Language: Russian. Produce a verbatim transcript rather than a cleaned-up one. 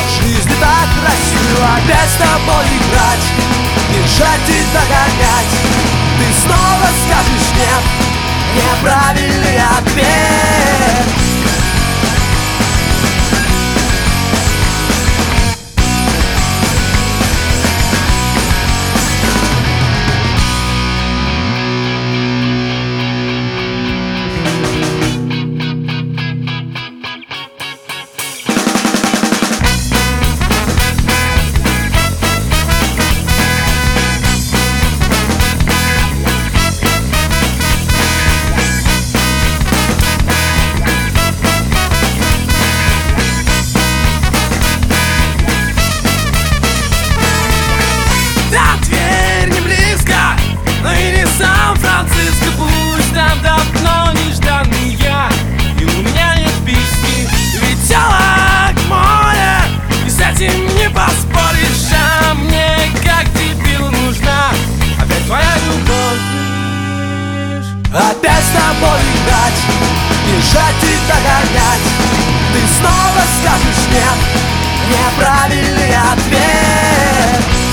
Жизнь не так красива, опять с тобой играть, бежать и догонять. Ты снова скажешь нет, неправильный ответ. Сан-Франциско, пусть там давно нежданный я, и у меня нет песни, ведь тело к море, и с этим не поспоришь. А мне, как дебилу, нужна опять твоя любовь. Опять с тобой играть, бежать и догонять. Ты снова скажешь нет, неправильный ответ.